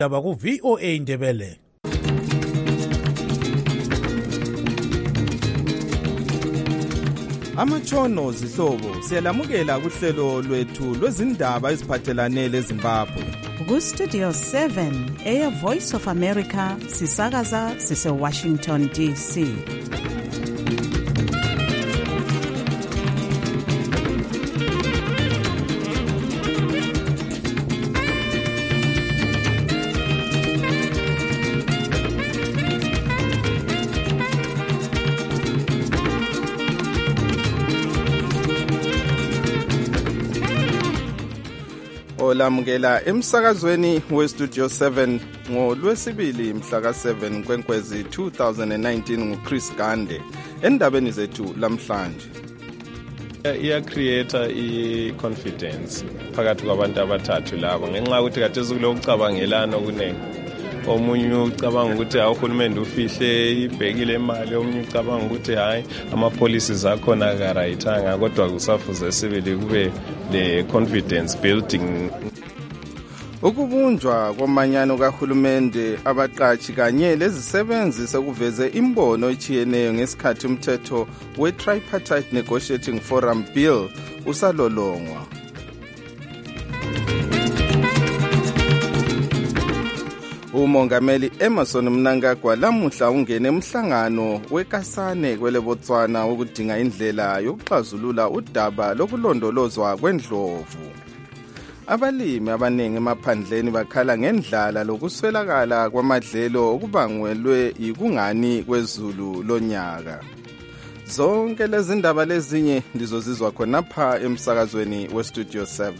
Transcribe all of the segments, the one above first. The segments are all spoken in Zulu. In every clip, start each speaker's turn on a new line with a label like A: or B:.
A: Daba ku VOA Indebele.
B: Amatshono zihlobo siyalamukela kuhlelo lwethu lwezindaba eziphathelane leZimbabwe.
C: Ku Studio 7 Air Voice of America sisakaza sise Washington DC.
B: Olamukela emsakazweni weStudio 7 ngoLwesibili mhla ka7 kweNkwezi 2019 nguChris Gande endabeni zethu lamhlanje.
D: Iya-create i-confidence phakathi kwabantu abathathu labo ngenxa yokuthi kade kulokucabangelana okuningi. Omunye ucabanga ukuthi uhulumende ufihle ibhekile imali, omunye ucabanga ukuthi hayi ama-policies akhona akarayithanga, kodwa kusafuze sibili kube le confidence building.
B: Ukubunjwa komanyano kahulumende, abaqashi kanye lezisebenzi sekuveze imbono echiyeneyo ngesikhathi umthetho we-Tripartite Negotiating Forum Bill usalolongwa. Umongameli Emmerson Mnangagwa lamuhla ungene emhlangano weKasane kweleBotswana ukudinga indlela yokuxazulula udaba lokulondolozwa kwendlovu. Abalimi abaningi emaphandleni bakhala ngendlala lokuswelakala kwamadlelo okubangwelwe yikungani kwezulu lonyaka. Zonke lezi ndaba lezinye ndizozizwa khonapha emsakazweni weStudio 7.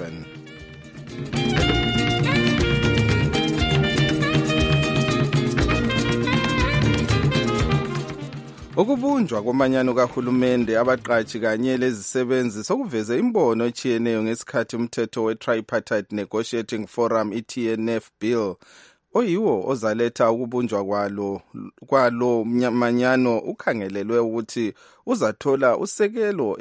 B: Ukubunjwa komanyano kahulumende, abaqashi kanye lezisebenzi sokuveze imbono echiyeneyo ngesikhathi umthetho we-Tripartite Negotiating Forum i-TNF Bill oyiwo ozaletha ukubunjwa kwalo manyano ukhangelelwe ukuthi uzathola usekelo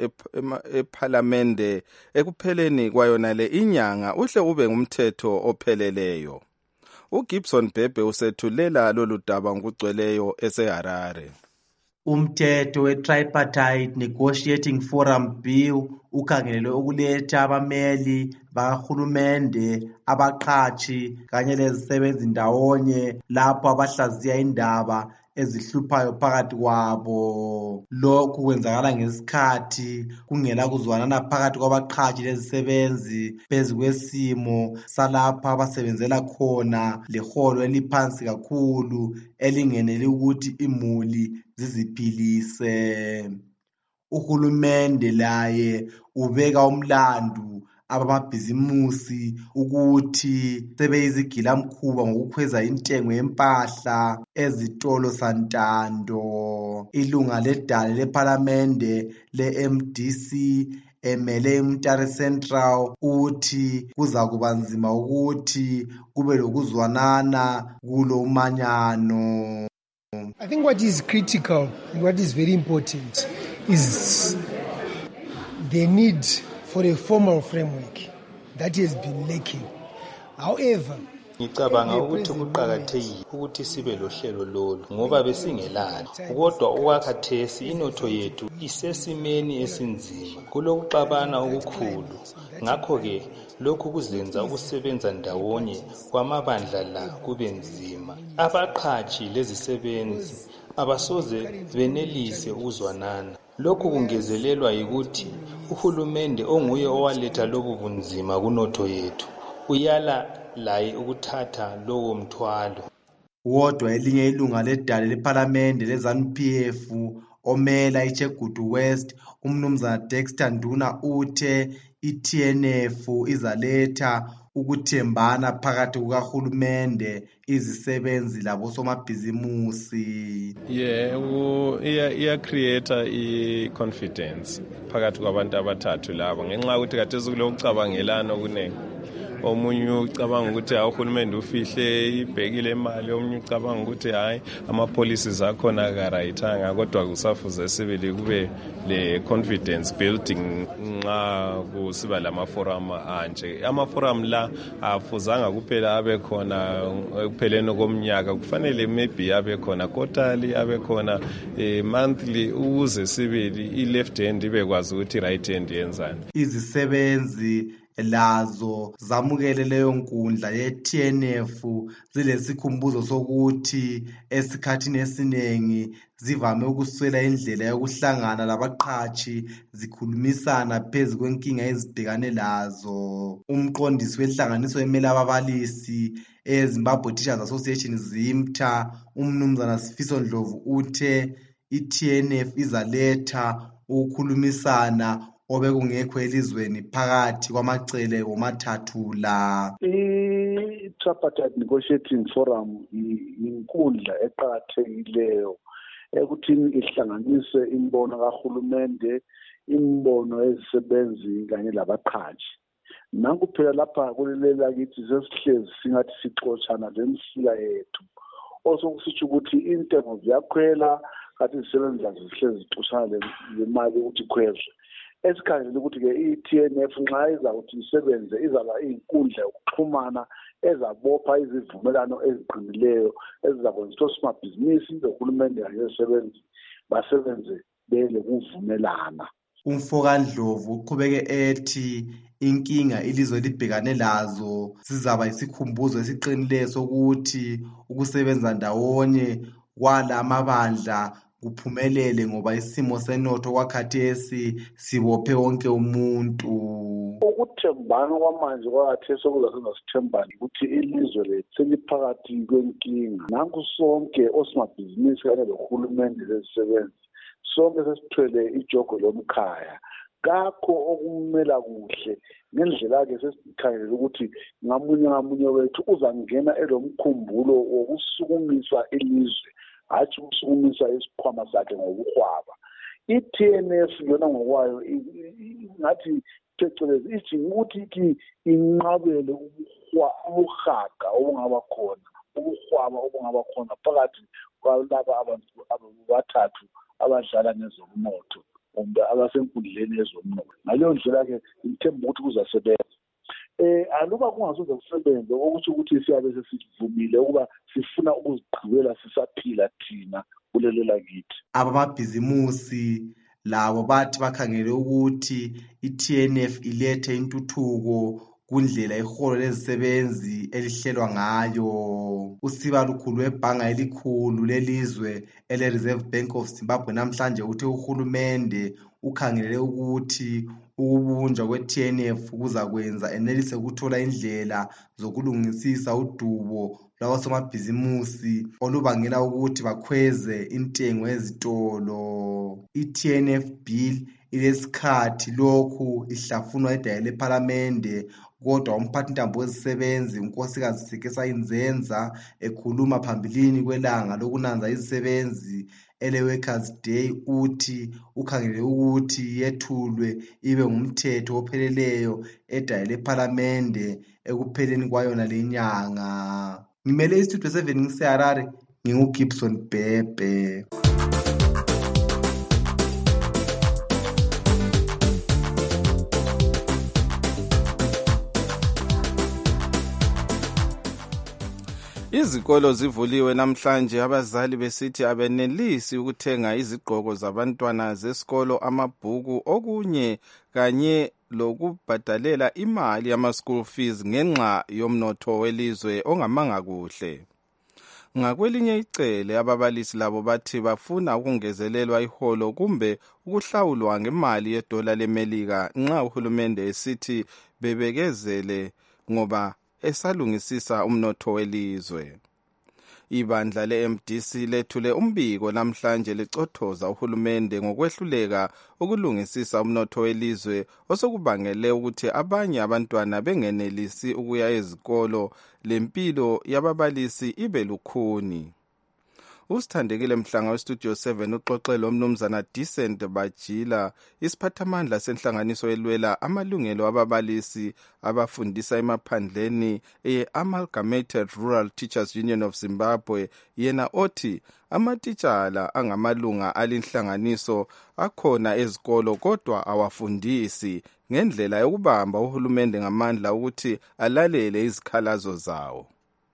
B: ePhalamende ekupheleni kwayona le inyanga uhle ube ngumthetho opheleleyo. uGibson Bhebhe usethulela lolu daba ngokugcweleyo eseHarare.
E: Umthetho we-Tripartite Negotiating Forum Bill ukhangelelwe ukuletha abameli bakahulumende, abaqashi kanye lezisebenzi ndawonye lapho abahlaziya indaba ezihluphayo phakathi kwabo. Lokhu kwenzakala ngesikhathi kungela kuzwanana phakathi kwabaqashi lezisebenzi phezu kwesimo salapho abasebenzela khona leholo eliphansi kakhulu elingeneli ukuthi imuli ziziphilise. Uhulumende laye ubeka umlandu abamabhizimusi ukuthi sebeyizigilamkhuba ngokukhweza intengo yempahla ezitolo santando. Ilunga ledale lePhalamende le-MDC emele iMtare Central uthi kuza kuba nzima ukuthi kube lokuzwanana kulo umanyano.
F: I think what is critical and what is very important is the need for a formal framework that has been lacking. However,
G: ngicabanga ukuthi kuqakathekile ukuthi sibe lohlelo lolu ngoba besingelalo, kodwa okwakhathesi inotho yettu isesimeni esinzima kulokuxabana okukhulu. Ngakho-ke lokhu kuzenza ukusebenza ndawonye kwamabandla la kube nzima. Abaqashi lezisebenzi abasoze benelise ukuzwanana. Lokhu kungezelelwa yikuthi uhulumende onguye owaletha lobu bunzima kunotho yethu uyala laye ukuthatha lowo mthwalo.
E: Wodwa elinye ilunga ledale lePhalamende leZANU-PF omela iChegutu West, umnumzana Dexter Nduna uthe i-TNF izaletha ukuthembana phakathi kukahulumende, izisebenzi labosomabhizimusi.
D: Iya-create i-confidence phakathi kwabantu abathathu labo ngenxa yokuthi kade kulokucabangelana okuningi. omunye ucabanga ukuthi uhulumende ufihle ibhekile imali, omunye ucabanga ukuthi hayi ama-policies akhona akarayithanga, kodwa kusafuze sibili kube le confidence building nxa kusiba lama-forum anje. Ama-forum la afuzanga kuphela abe khona ekupheleni komnyaka, kufanele maybe abe khona quarterly, abe khona monthly, ukuze sibili i-left hand ibe kwazi ukuthi i-right hand yenzani.
E: Izisebenzi lazo zamukele leyo nkundla ye-TNF zilesikhumbuzo sokuthi esikhathini esiningi zivame ukuswela indlela yokuhlangana labaqhatshi zikhulumisana phezu kwenkinga ezibhekane lazo. Umqondisi wenhlanganiso emele ababalisi eZimbabwe Teachers Association ZIMTA, umnumzana Sifiso Ndlovu, uthe i-TNF izaletha ukukhulumisana obekungekho elizweni phakathi kwamacele womathathu la.
H: I-Tripartite Negotiating Forum inkundla eqakathekileyo ekuthini ihlanganise imbono kahulumende, imbono ezisebenzi kanye labaqhatshi. Nanku phela lapha kulelela kithi sesihlezi singathi sixotshana lemsila yethu, osokusitsho ukuthi intengo ziyakhwela kanti izisebenzi lazo zihlezi zixotshana lemali ukuthi ikhwezwe. Esikhangela ukuthi-ke i-TNF nxa izakuthi isebenze izaba iyinkundla yokuxhumana ezabopha izivumelano eziqinileyo ezizakwenza ukuthi osomabhizinisilohulumende kanye nezisebenzi basebenze belokuvumelana.
E: UMfokandlovu uqhubeke ethi inkinga ilizwe libhekane lazo zizaba isikhumbuzo esiqinileyo sokuthi ukusebenza ndawonye kwala amabandla kuphumelele ngoba isimo senotho kwakhathesi sibophe wonke umuntu.
H: Ukuthembana kwamanje kwakhathesi okuzasengasithembani ukuthi ilizwe lethu seliphakathi kwenkinga. Nanku sonke osomabhizinisi kanye lohulumende lezisebenzi sonke sesithwele ijogo lomkhaya. Kakho okumela kuhle ngendlela-ke sesikhangelela ukuthi ngamunye wethu uzangena elomkhumbulo wokusukumisa ilizwe, hatshi ukusukumisa isikhwama sakhe ngokuhwaba. I-TNF yona ngokwayo ngathi phecelezi ithi ukuthi inqabele ubuhaga obungaba khona, ubuhwaba obungaba khona phakathi kwalaba abantu abathathu abadlala ngezomnotho kumbe abasenkundleni yezomnotho. Ngaleyo ndlela-ke ngithemba ukuthi kuzasebenza. Aluba kungasoze kusebenze okusho ukuthi siyabe sesivumile ukuba sifuna ukuzigqibela sisaphila thina kulelela kithi.
E: Abamabhizimusi labo bathi bakhangele ukuthi i-TNF ilethe intuthuko kundlela iholo lezisebenzi elihlelwa ngayo. Usiba lukhulu webhanga elikhulu lelizwe ele-Reserve Bank of Zimbabwe namhlanje uthe uhulumende ukhangelele ukuthi ukubunjwa kwe-TNF kuzakwenza enelise ukuthola indlela zokulungisisa udubo lwabosomabhizimusi olubangela ukuthi bakhweze intengo ezitolo. I-TNF bill ilesikhathi lokhu ihlafunwa edale lephalamende, kodwa umphathintambo wezisebenzi unkosikazi Sekesa Inzenza ekhuluma phambilini kwelanga lokunanza izisebenzi ele-Workers' Day uthi ukhangele ukuthi yethulwe ibe ngumthetho opheleleyo edale lephalamende ekupheleni kwayona lenyanga. Ngimele istudio 7 ngiseHarare, nginguGibson Bhebhe.
B: Izikolo zivuliwe namhlanje, abazali besithi abenelisi ukuthenga izigqoko zabantwana zesikolo, amabhuku, okunye kanye lokubhadalela imali yama-school fees ngenxa yomnotho welizwe ongamanga kuhle. Ngakwelinye icele ababalisi labo bathi bafuna ukungezelelwa iholo kumbe ukuhlawulwa ngemali yedola leMelika nxa uhulumende esithi bebekezele ngoba esalungisisa umnotho welizwe. Ibandla le-MDC lethule umbiko namhlanje licothoza uhulumende ngokwehluleka ukulungisisa umnotho welizwe osokubangele ukuthi abanye abantwana bengenelisi ukuya ezikolo, lempilo yababalisi ibe lukhuni. usithandekile Mhlanga westudio 7 uxoxe lo mnumzana Decent Bajila isiphathamandla senhlanganiso elwela amalungelo ababalisi abafundisa emaphandleni Amalgamated Rural Teachers Union of Zimbabwe yena othi amatitshala angamalunga alinhlanganiso akhona ezikolo kodwa awafundisi ngendlela yokubamba uhulumende ngamandla ukuthi alalele izikhalazo zawo.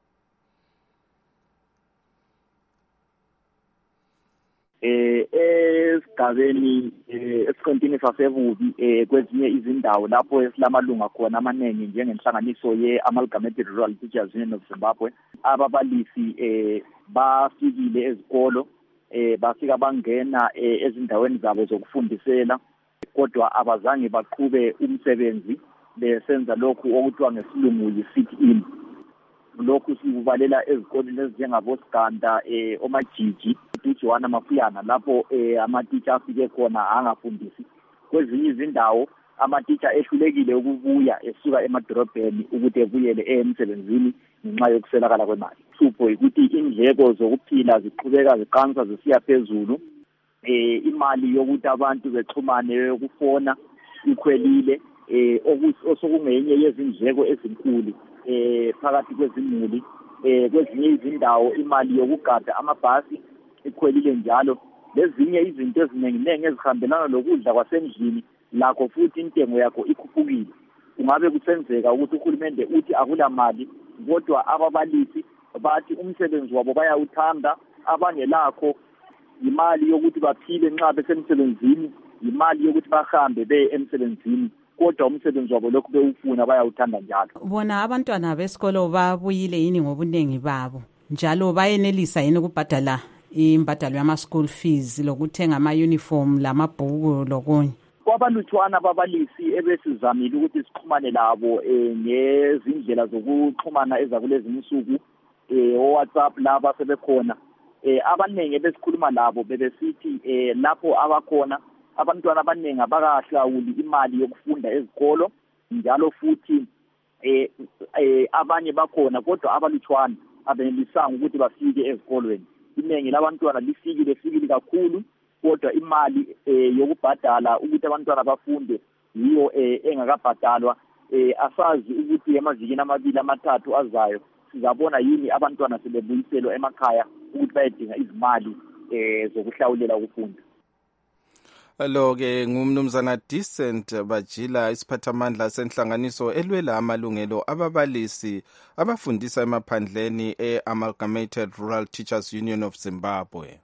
I: Esigabeni esiqintini sasebubi kwezinye izindawo lapho esilamalunga khona amaningi njengenhlanganiso ye-Amalgamated Rural Teachers Union of Zimbabwe, ababalisi bafikile ezikolo, bafika bangena ezindaweni zabo zokufundisela, kodwa abazange baqhube umsebenzi besenza lokhu okuthiwa ngesilungu yi-sit-in. Lokhu sikubalela ezikoleni ezinjengaboSiganda, oMajiji, uJohana Mafuyana, lapho amatitsha afike khona angafundisi. Kwezinye izindawo amatitsha ehlulekile ukubuya esuka emadorobheni ukuthi ebuyele emsebenzini ngenxa yokuswelakala kwemali. Hlupho ukuthi indleko zokuphila ziqhubeka ziqansa zisiya phezulu, imali yokuthi abantu bexhumane yokufona ikhwelile, osokungenye yezindleko ezinkulu phakathi kwezimuli. Kwezinye izindawo imali yokugada amabhasi ikhwelile njalo, lezinye izinto eziningi ezihambelana lokudla kwasendlini lakho futhi intengo yakho ikhuphukile. Kungabe kusenzeka ukuthi uhulumende uthi akula mali, kodwa ababalisi bathi umsebenzi wabo bayawuthanda, abangelakho imali yokuthi baphile nxa besemsebenzini, imali yokuthi bahambe beye emsebenzini, kodwa umsebenzi wabo lokhu bewufuna bayawuthanda njalo.
C: Bona abantwana besikolo babuyile yini ngobunengi babo, njalo bayenelisa yini ukubhadala imbadalo yama-school fees lokuthenga ama-uniform lamabhuku lokunye?
I: Kwabalutshwana ababalisi ebesizamile ukuthi sixhumane labo ngezindlela zokuxhumana ezakulezi insuku, WhatsApp laba sebekhona. Abaningi ebesikhuluma labo bebesithi lapho abakhona abantwana abaningi abakahlawuli imali yokufunda ezikolo, njalo futhi abanye bakhona kodwa abalutshwana abenelisanga ukuthi bafike ezikolweni. Iningi labantwana lifikile kakhulu, kodwa imali yokubhadala ukuthi abantwana bafunde yiyo engakabhadalwa. Asazi ukuthi emavikini amabili amathathu azayo sizabona yini abantwana sebebuyiselwa emakhaya ukuthi bayedinga izimali zokuhlawulela ukufunda.
B: Lo-ke ngumnumzana Decent Bajila isiphathamandla senhlanganiso elwela amalungelo ababalisi abafundisa emaphandleni Amalgamated Rural Teachers Union of Zimbabwe.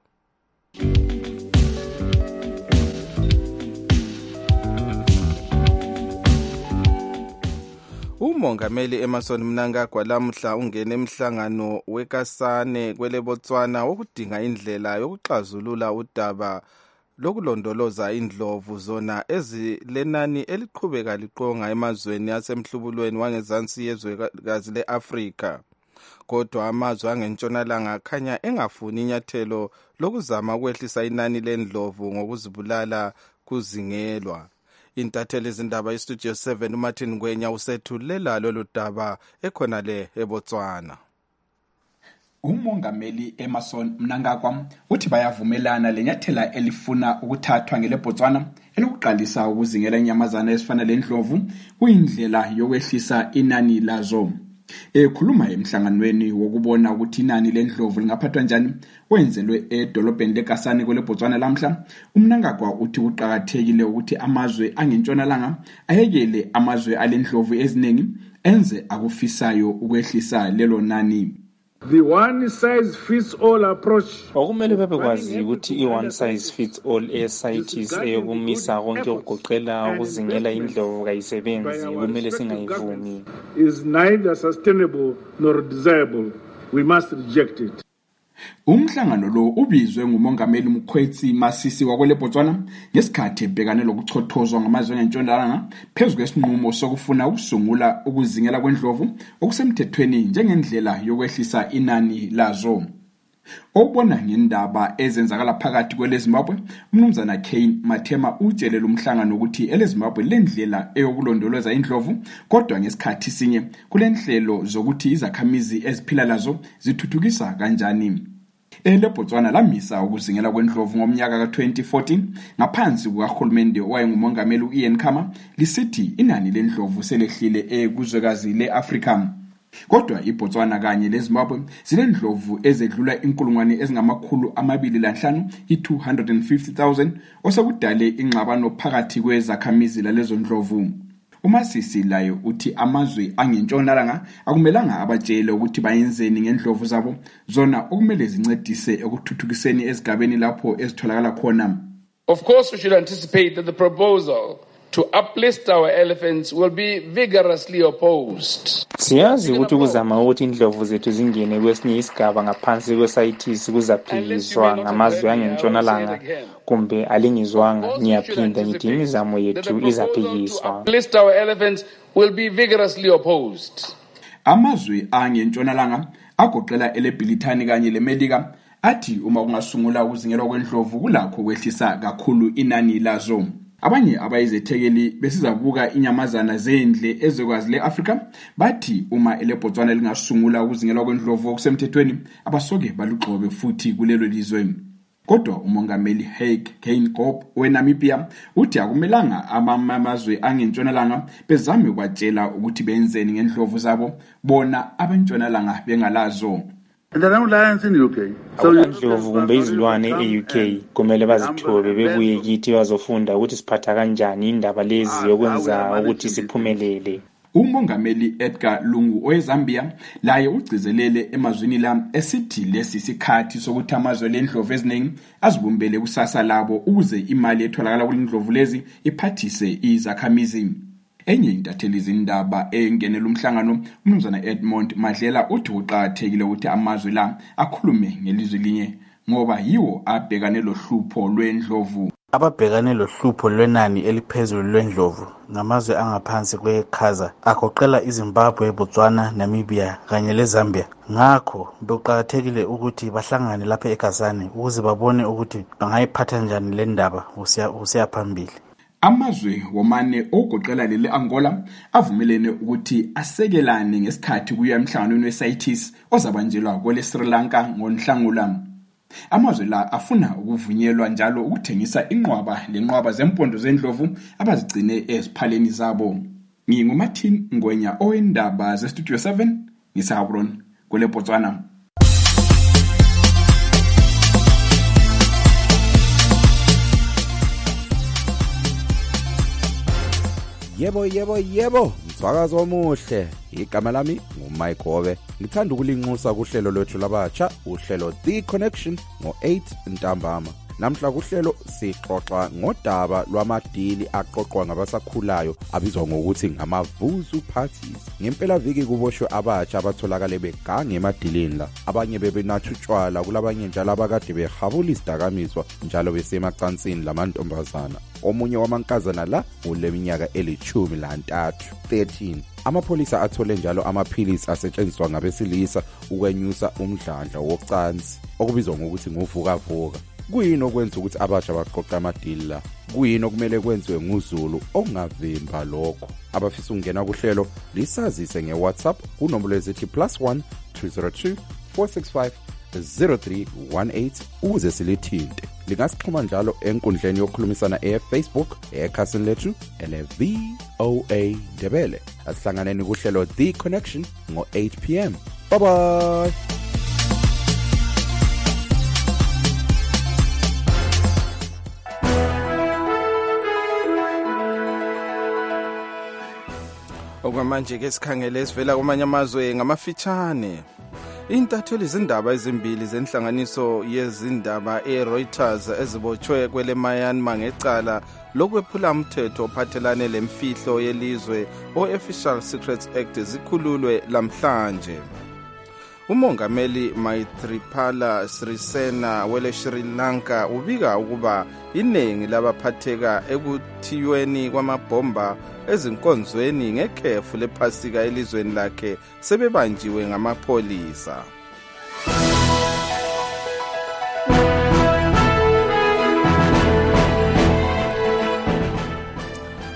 B: Umongameli Emmerson Mnangagwa lamuhla ungene emhlangano weKasane kwele Botswana wokudinga indlela yokuxazulula udaba lokulondoloza indlovu zona ezilenani eliqhubeka liqonga emazweni asemhlubulweni wangezansi yezwekazi le-Afrika. Kodwa amazwe angentshonalanga akhanya engafuni inyathelo lokuzama ukwehlisa inani lendlovu ngokuzibulala kuzingelwa. Intatheli izindaba iStudio 7 uMartin Ngwenya usethulela lolu daba ekhonale eBotswana.
J: Umongameli Emmerson Mnangagwa uthi bayavumelana lenyathela elifuna ukuthathwa ngeleBotswana elokuqalisa ukuzingela inyamazana ezifana lendlovu kuyindlela yokwehlisa inani lazo. Ekhuluma emhlanganweni wokubona ukuthi inani lendlovu lingaphathwa njani wenzelwe edolobheni leKasane kwele Botswana lamhla, uMnangagwa uthi kuqakathekile ukuthi amazwe angentshonalanga ayekele amazwe alendlovu eziningi enze akufisayo ukwehlisa lelo nani.
K: The one size fits all approach.
G: Okumele babekwazi ukuthi i-one size fits all e-CITES eyokumisa konke ukugoqela ukuzingela indlovu kayisebenzi kumele singayivumi.
K: Is neither sustainable nor desirable. We must reject it.
J: Umhlangano lo ubizwe ngumongameli Mkhwetsi Masisi wakwele Botswana ngesikhathi ebhekane lokuchothozwa ngamazwe angentshonalanga phezu kwesinqumo sokufuna ukusungula ukuzingela kwendlovu okusemthethweni njengendlela yokwehlisa inani lazo. Obona ngendaba ezenzakala phakathi kweleZimbabwe, umnumzana Kane Mathema utshelela umhlangano ukuthi eleZimbabwe lendlela eyokulondoloza indlovu, kodwa ngesikhathi sinye kulenhlelo zokuthi izakhamizi eziphila lazo zithuthukisa kanjani. LeBotswana lamisa ukuzingela kwendlovu ngomnyaka ka-2014 ngaphansi kukahulumende owayengumongameli u-Ian Khama, lisithi inani lendlovu selehlile kuzwekazi le-Afrika. Kodwa iBotswana kanye leZimbabwe zinendlovu ezedlula 225,000 i-250,000 osekudale ingxabano phakathi kwezakhamizi lalezo ndlovu. UMasisi layo uthi amazwe angentshonalanga akumelanga abatshele ukuthi bayenzeni ngendlovu zabo, zona okumele zincedise ekuthuthukiseni ezigabeni lapho ezitholakala khona.
L: Of course, we should anticipate that the proposal to uplist our elephants will be vigorously opposed.
G: Siyazi ukuthi ukuzama ukuthi indlovu zethu zingene kwesinye isigaba ngaphansi kweSAITIS kuzaphikiswa ngamazwe angentshonalanga kumbe alingizwanga. Ngiyaphinda ngithi imizamo yethu izaphikiswa.
L: Uplist our elephants will be vigorously opposed.
J: Amazwe angentshonalanga agoqela eleBrithani kanye leMelika athi uma kungasungula ukuzingelwa kwendlovu kulakho kwehlisa kakhulu inani lazo. Abanye abayizethekeli besizabuka inyamazana zendle ezokwazi le-Afrika bathi uma eleBotswana lingasungula ukuzingelwa kwendlovu okusemthethweni abasoke balugxobe futhi kulelo lizwe. Kodwa umongameli Hage Geingob weNamibia uthi akumelanga amazwe angentshonalanga bezame kwatshela ukuthi benzeni ngendlovu zabo bona abentshonalanga bengalazo.
G: Abandlovu kumbe izilwane e-UK kumele bazithobe bebuye kithi bazofunda ukuthi siphatha kanjani indaba lezi yokwenza ukuthi siphumelele.
J: Umongameli Edgar Lungu oweZambia laye ugcizelele emazwini la esithi lesi sikhathi sokuthi amazwe lendlovu eziningi azibumbele kusasa labo ukuze imali etholakala kulendlovu lezi iphathise izakhamizi. Enye intatheli izindaba engenela umhlangano uMnumzana Edmond Madlela uthi uqathekile ukuthi amazwe la akhulume ngelizwi linye ngoba yiwo abhekane lohlupho lwendlovu.
A: Ababhekane lohlupho lwenani eliphezulu lwendlovu ngamazwe angaphansi kwekhaza agoqela iZimbabwe, Botswana, Namibia kanye leZambia. Ngakho bekuqakathekile ukuthi bahlangane lapha eKazani ukuze babone ukuthi bangayiphatha njani le ndaba usiya phambili.
J: Amazwe womane ogoqela lele Angola avumelene ukuthi asekelane ngesikhathi kuya emhlanganweni weSAITIS ozabanjelwa kwele Sri Lanka ngoNhlangula. Amazwe la afuna ukuvunyelwa njalo ukuthengisa lenqwaba zempondo zendlovu abazigcine eziphaleni zabo. NginguMartin Ngwenya owendaba zeStudio 7 ngiseHabron kule Botswana.
B: Yebo, msakazo omuhle. Igama lami nguMike Hobe. Ngithanda ukulinxusa kuhlelo lwethu labatsha, uhlelo The Connection ngo-8 ntambama. Namhla kuhlelo sixoxa ngodaba lwamadili aqoqwa ngabasakhulayo abizwa ngokuthi ngamavuzu parties. Ngempela viki kuboshwe abatsha abatholakala begange emadilini la. Abanye bebenathutshwala kulabanye njalo abakade behabula isidakamizwa njalo besemacansini lamantombazana. Omunye wamankazana la uleminyaka eli-13. Amapholisa athole njalo amaphilisi asetshenziswa ngabesilisa ukwenyusa umdlandla wocansi okubizwa ngokuthi nguvukavuka. Kuyini okwenza ukuthi abatsha baqoqa amadili la? Kuyini okumele kwenziwe nguZulu okungavimba lokho? Abafisa ukungena kuhlelo lisazise ngeWhatsApp kunombolo ezithi +1 202 465 0318 ukuze silithinte. Lingasixhuma njalo enkundleni yokukhulumisana eFacebook ekhasini lethu ele-VOA Ndebele. Asihlanganeni kuhlelo The Connection ngo-8 p.m. Bye bye. Okwamanje ke sikhangele esivela kwamanye amazwe ngamafitshane. Intatheli izindaba ezimbili zenhlanganiso yezindaba eReuters ezibotshwe kwele Myanmar ngecala lokwephula umthetho ophathelane lemfihlo yelizwe o-Official Secrets Act zikhululwe lamhlanje. Umongameli Maithripala Sirisena wele Sri Lanka ubika ukuba iningi labaphatheka ekuthiyweni kwamabhomba ezinkonzweni ngekhefu lephasika elizweni lakhe sebebanjiwe ngamapholisa.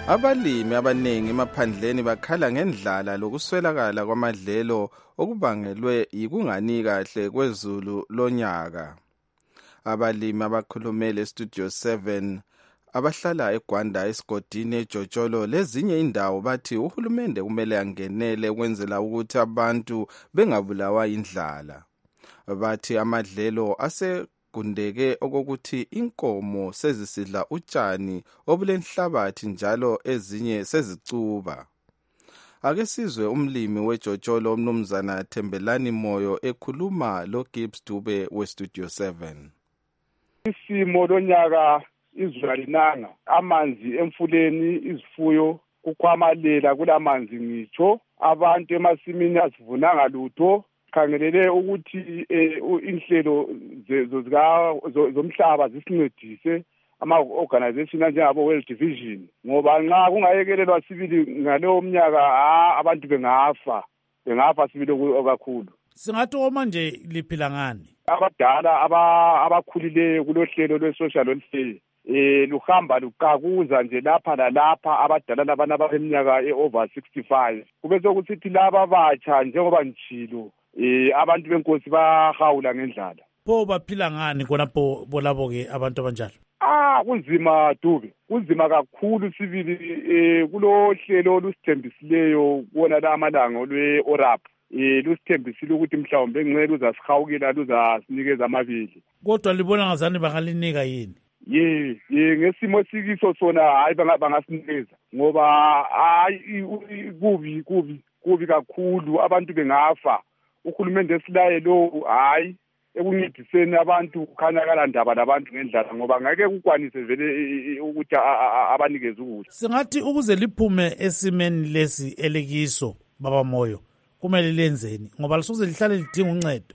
B: Abalimi abaningi emaphandleni bakhala ngendlala lokuswelakala kwamadlelo okubangelwe yikungani kahle kwezulu lonyaka. Abalimi abakhulumele eStudio 7 abahlala eGwanda, esigodini eJojolo lezinye indawo bathi uhulumende kumele angenele ukwenzela ukuthi abantu bengabulawa indlala. Bathi amadlelo gundeke okokuthi inkomo sezisidla utshani obulenhlabathi njalo ezinye sezicuba. Ake sizwe umlimi weJojolo umnumzana Thembelani Moyo ekhuluma loGibbs Dube weStudio 7.
K: Isimo lonyaka izulu alinanga, amanzi emfuleni, izifuyo kukhwamalela kulamanzi ngitsho, abantu emasimini asivunanga lutho. Khangelele ukuthi inhlelo zomhlaba zisincedise ama-organization anjengabo World Division, ngoba nxa kungayekelelwa sibili ngaleyo mnyaka abantu bengafa sibili kakhulu.
M: Singathi manje liphila ngani?
K: Abadala abakhulileyo kulohlelo lwe-social welfare luhamba luqakuza nje lapha lalapha abadala labana abeminyaka over 65. Kube sokusithi laba abatsha njengoba njilo abantu benkosi bahawula ngendlala.
M: Pho baphila ngani khonapho bolabo ke abantu abanjalo?
K: Kunzima Dube, kunzima kakhulu sibili kulohlelo olusithembisileyo kuona la amalanga lwe-ORAP. Lusithembisile ukuthi mhlawumbe ngcela uzasihawukela luzasinikeza amabili.
M: Kodwa libona ngazani bangalinika yini?
K: Ngesimo sikiso sona hayi bangasinikeza ngoba hayi kubi kakhulu abantu bengafa. Uhulumende esilaye lo hayi ekuncediseni abantu kukhanyakala ndaba labantu ngendlala ngoba ngeke kukwanise vele ukuthi abanikeze ukudla.
M: Singathi ukuze liphume esimeni lesi elikiso baba Moyo kumele lenzeni ngoba lisuze lihlale lidinga uncedo.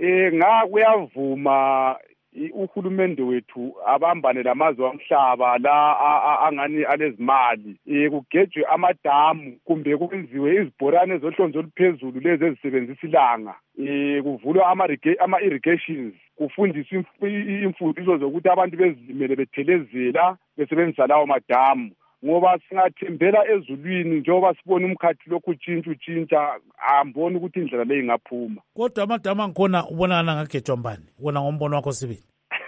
M: Kuyavuma uhulumende wethu abambane lamazwe omhlaba la angani alezimali kugejwe amadamu kumbe kwenziwe izibhorane zohlonzo oluphezulu lezi ezisebenzisa ilanga kuvulwa ama-irrigations kufundiswa imfundiso zokuthi abantu bezilimele bethelezela besebenzisa lawo madamu ngoba singathembela ezulwini njengoba sibona umkhathi lokhu utshintsha amboni ukuthi indlela leyi ingaphuma. Kodwa amadamu angikhona ubonakala ngagejwa mbani wona ngombono wakho sibili?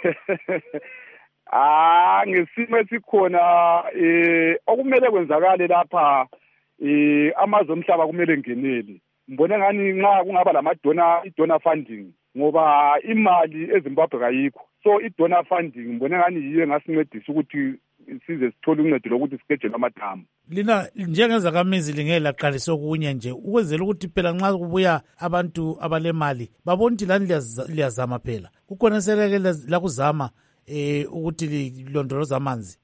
M: Ngesimo esikhona okumele kwenzakale lapha amazwe omhlaba kumele ngenele. Mbone ngani nxa kungaba i-donor funding ngoba imali eZimbabwe kayikho. So i-donor funding mbone ngani yiyo engasincedisa ukuthi size sithole uncedo lokuthi sigejele amadamu. Lina njengezakamizi lingeke laqalisa okunye nje ukwenzela ukuthi phela nxa kubuya abantu abalemali babona ukuthi lani liyazama phela. Kukhona seleke lakuzama ukuthi lilondoloze amanzi.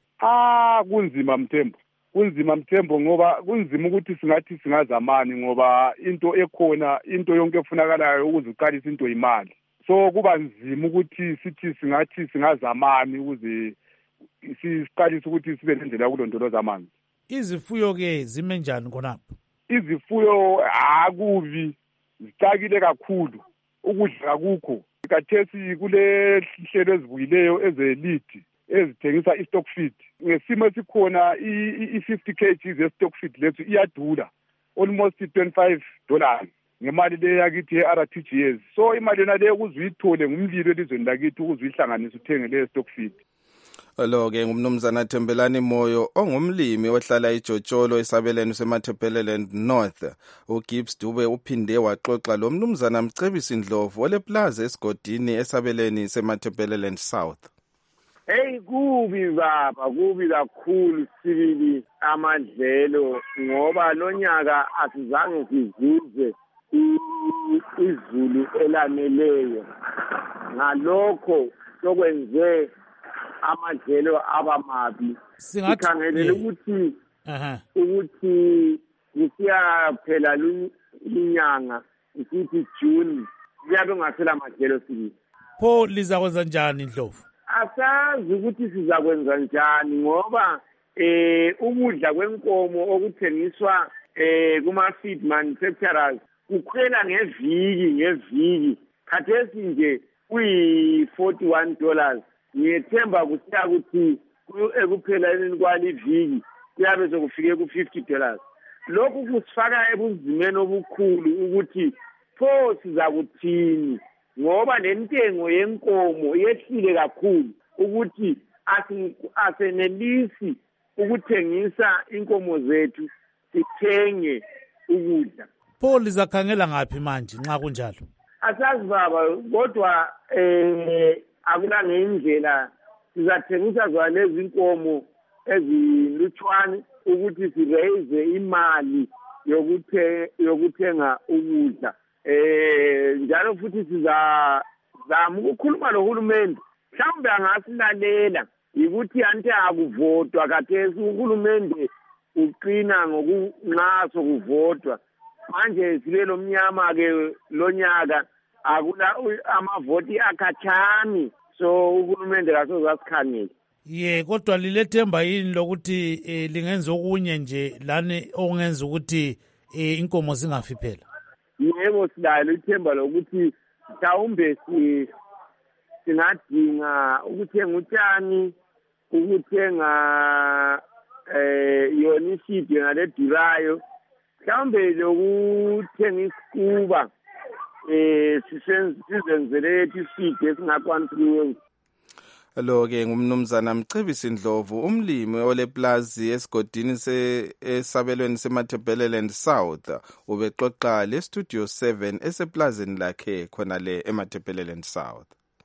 M: Kunzima Mthembo ngoba kunzima ukuthi singathi singazamani ngoba into ekhona into yonke efunakalayo ukuze uqalise into imali. So kuba nzima ukuthi sithi singathi singazamani ukuze siqalise ukuthi sibe nendlela yokulondoloza amanzi. Izifuyo ke zime njani khonapho? Izifuyo akubi zicakile kakhulu, ukudla akukho. Kathesi kule hlelo ezibuyileyo ezelidi ezithengisa i-stock feed. Ngesimo esikhona i-50 kg ye-stock feed lethu iyadula almost $25 ngemali le yakithi ye-RTGS. So imali yona leyo ukuzuyithole ngumlilo elizweni lakithi ukuzuyihlanganisa uthenge le stock feed. Lo-ke ngumnumzana Thembelani Moyo ongumlimi ohlala eJojolo esabelweni seMatabeleland North. uGibbs Dube uphinde waxoxa lo mnumzana Mcebisi Ndlovu oleplaza esigodini esabelweni seMatabeleland South.
N: Kubi baba, kubi kakhulu sibili amadlelo ngoba lonyaka asizange sizuze izulu elaneleyo. Ngalokho sokwenze amadlelo abamabi. Sikhangelele ukuthi kusiyaphela inyanga isithi June kuyabe ngasela amadlelo sibili. Pho lizakwenza njani Ndlovu? Asazi ukuthi sizakwenza njani ngoba ukudla kwenkomo okuthengiswa kuma-feed manufacturers kukhwela ngeviki. Khathesi nje kuyi-$41. Ngiyethemba kusiya ukuthi ekupheleni kwaliviki kuyabe sekufike ku$50. Lokhu kusifaka ebunzimeni obukhulu ukuthi pho siza kuthini ngoba lentengo yenkomo yehlile kakhulu ukuthi asenelisi ukuthengisa inkomo zethu sithenge ukudla.
O: Pho lizakhangela ngaphi manje nxa kunjalo?
N: Asazi baba, kodwa akula ngendlela sizathengisa zona lezi inkomo ezilutshwane ukuthi siraise imali yokuthenga ukudla. Njalo futhi sizazama ukukhuluma nohulumende, mhlawumbe angasilalela ukuthi ante akuvotwa kathesi uhulumende uqina nxa sokuvotwa. Manje silelo mnyama-ke lonyaka akula amavoti akhatshani, so uhulumende kasoze asikhangele.
O: Kodwa lilethemba yini lokuthi lingenza okunye nje lani okungenza ukuthi inkomo zingafi phela?
N: Yebo, silalo ithemba lokuthi mhlawumbe singadinga ukuthenga utshani, ukuthenga yona isidi ngale durayo, mhlawumbe lokuthenga isikuba sizenzele isidi esingakwanisi kuyenza.
B: Lo-ke ngumnumzana Mcebisi Ndlovu, umlimi oleplazi esigodini esabelweni seMatabeleland South, ubexoxa leStudio 7 eseplazini lakhe khona le eMatabeleland South.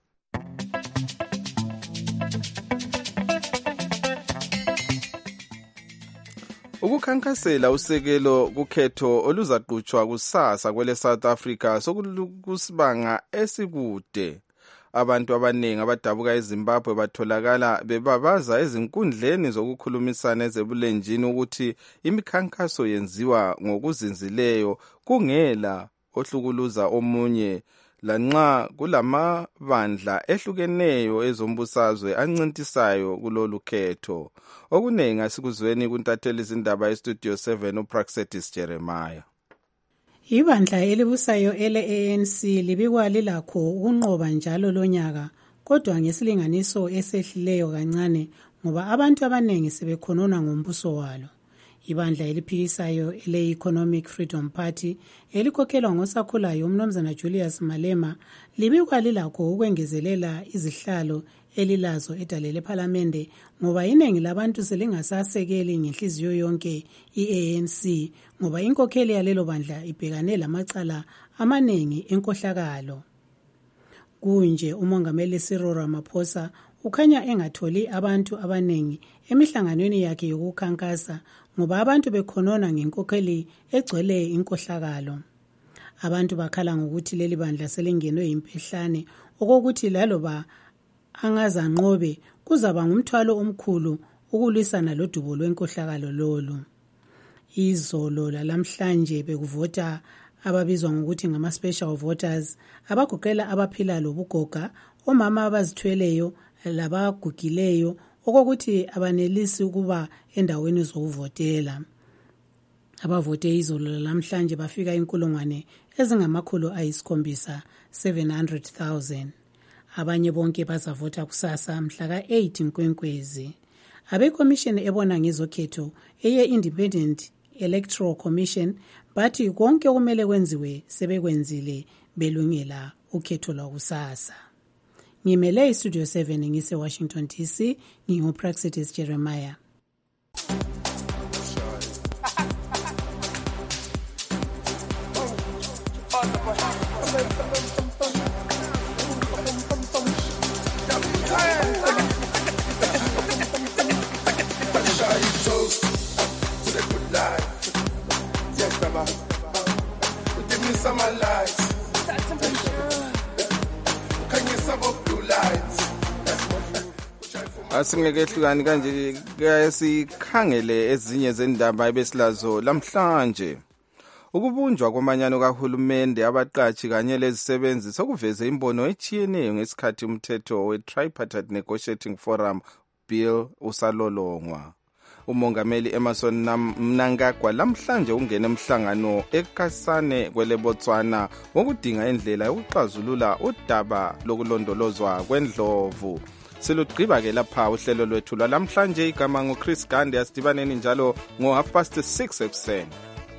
B: Ukukhankasela usekelo kukhetho oluzaqhutshwa kusasa kwele South Africa sokusibanga esikude. Abantu abaningi abadabuka eZimbabwe batholakala bebabaza ezinkundleni zokukhulumisana ezebulenjini ukuthi imikhankaso yenziwa ngokuzinzileyo kungela ohlukuluza omunye, lanxa kulamabandla ehlukeneyo ezombusazwe ancintisayo kulolu khetho. Okuningi asikuzweni kuntatheli izindaba eStudio 7 uPraxedis Jeremiah.
P: Ibandla elibusayo ele-ANC libikwa lilakho ukunqoba njalo lonyaka, kodwa ngesilinganiso esehlileyo kancane ngoba abantu abaningi sebekhonona ngombuso walo. Ibandla eliphikisayo ele-Economic Freedom Party elikhokhelwa ngosakhulayo uMnumzana Julius Malema libikwa lilakho ukwengezelela izihlalo elilazo edale lephalamende ngoba iningi labantu selingasasekeli ngenhliziyo yonke i-ANC ngoba inkokheli yalelo bandla ibhekane lamacala amaningi enkohlakalo. Kunje umongameli Cyril Ramaphosa ukhanya engatholi abantu abaningi emihlanganweni yakhe yokukhankasa ngoba abantu bekhonona ngenkokheli egcwele inkohlakalo. Abantu bakhala ngokuthi leli bandla selingenwe impehlane okokuthi laloba angazanqobe kuzaba ngumthwalo omkhulu ukulwisana lodubo lwenkohlakalo lolu. Izolo lalamhlanje bekuvota ababizwa ngokuthi ngama-special voters abagoqela abaphila lobugoga, omama abazithweleyo labagugileyo okokuthi abanelisi ukuba endaweni zokuvotela. Abavote izolo lalamhlanje bafika 700,000. Abanye bonke bazavota kusasa mhla ka-8 Nkwenkwezi. Abekomishini ebona ngezokhetho eye-Independent Electoral Commission bathi konke okumele kwenziwe sebekwenzile belungela ukhetho lwakusasa. Ngimele iStudio 7 ngise-Washington DC, nginguPraxedis Jeremiah.
B: Asingekehlukani kanje sikhangele ezinye zendaba ebesilazo lamhlanje. Ukubunjwa kwamanyano kahulumende abaqatshi kanye lezisebenzi sokuveze imbono etshiyeneyo ngesikhathi umthetho we-Tripartite Negotiating Forum bill usalolongwa. Umongameli Emmerson Mnangagwa lamhlanje ungena emhlangano eKasane kweleBotswana ngokudinga indlela yokuxazulula udaba lokulondolozwa kwendlovu. silugqiba-ke lapha uhlelo lwethu lwalamhlanje. Igama nguChris Gande, asidibaneni njalo ngo6:30 ekuseni.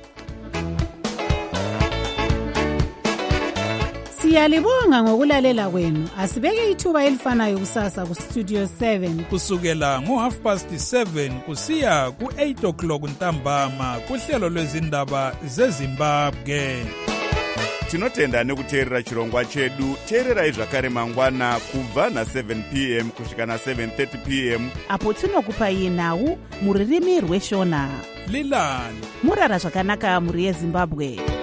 P: Siyalibonga ngokulalela kwenu. Asibeke ithuba elifanayo kusasa kustudio 7
Q: kusukela ngo7:30 kusiya ku8 o'clock ntambama kuhlelo lwezindaba zeZimbabwe.
R: Tinotenda nekuteerera chirongwa chedu. Teererai zvakare mangwana kubva na7 p.m. kusvika na7:30 p.m.
S: apo tinokupai nhau muririmi rweshona.
Q: Lilani
S: murara zvakanaka muri yeZimbabwe.